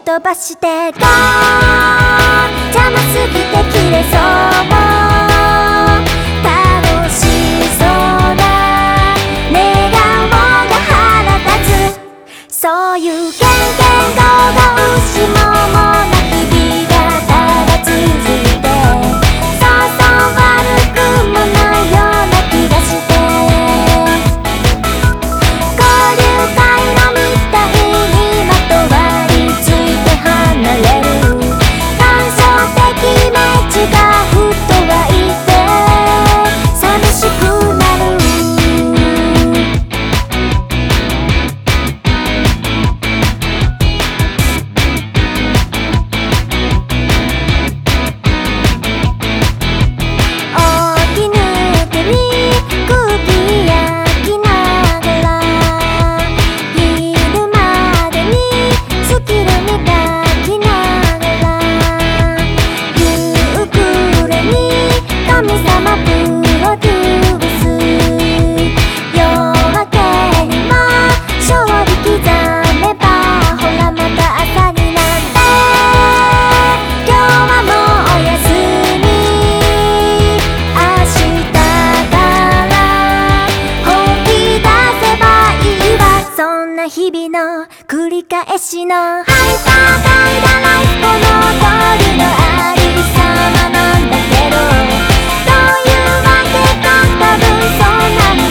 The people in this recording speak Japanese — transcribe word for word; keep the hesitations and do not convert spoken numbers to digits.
飛ばしてゴー邪魔すぎて切れそう楽しそうな笑顔が腹立つそういうけんけん動画牛ももな日々がただ続いてそうそう悪くもないような気がして交流会のみたいにまとわりついて離れる感傷的イメージがふと湧いて寂しくなる大きぬ手に空気焼きながら昼までにスキル磨きながら夕暮れに神様プロデュース夜明けにも勝利刻めばほらまた朝になって今日はもうおやすみ明日から本気出せばいいわそんな日々の繰り返しのハイパーガイダライフこの通りのありさまなんだけどどういうわけか多分そうなん